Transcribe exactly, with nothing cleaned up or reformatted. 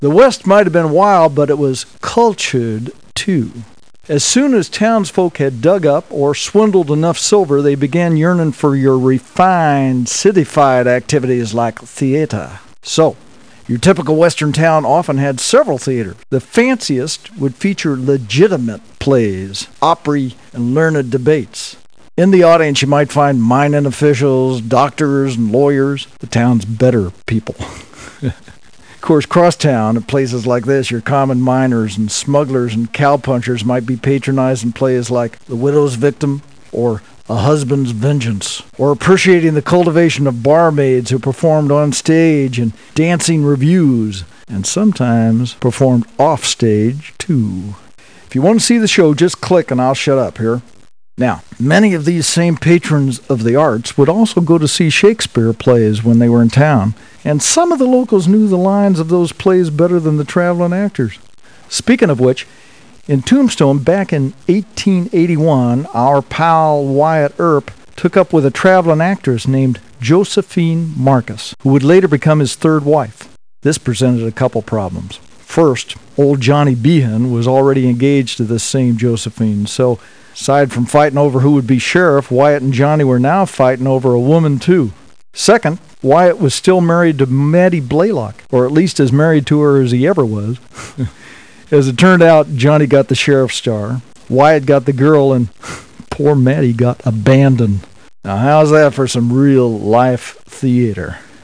The West might have been wild, but it was cultured too. As soon as townsfolk had dug up or swindled enough silver, they began yearning for your refined, cityfied activities like theater. So, your typical Western town often had several theaters. The fanciest would feature legitimate plays, opry, and learned debates. In the audience, you might find mining officials, doctors, and lawyers, the town's better people. Of course, crosstown, at places like this, your common miners and smugglers and cowpunchers might be patronizing plays like The Widow's Victim or A Husband's Vengeance, or appreciating the cultivation of barmaids who performed on stage and dancing revues, and sometimes performed off stage too. If you want to see the show, just click and I'll shut up here. Now, many of these same patrons of the arts would also go to see Shakespeare plays when they were in town, and some of the locals knew the lines of those plays better than the traveling actors. Speaking of which, in Tombstone, back in eighteen eighty-one, our pal Wyatt Earp took up with a traveling actress named Josephine Marcus, who would later become his third wife. This presented a couple problems. First, old Johnny Behan was already engaged to this same Josephine, so aside from fighting over who would be sheriff, Wyatt and Johnny were now fighting over a woman too. Second, Wyatt was still married to Maddie Blaylock, or at least as married to her as he ever was. As it turned out, Johnny got the sheriff's star, Wyatt got the girl, and poor Maddie got abandoned. Now how's that for some real life theater?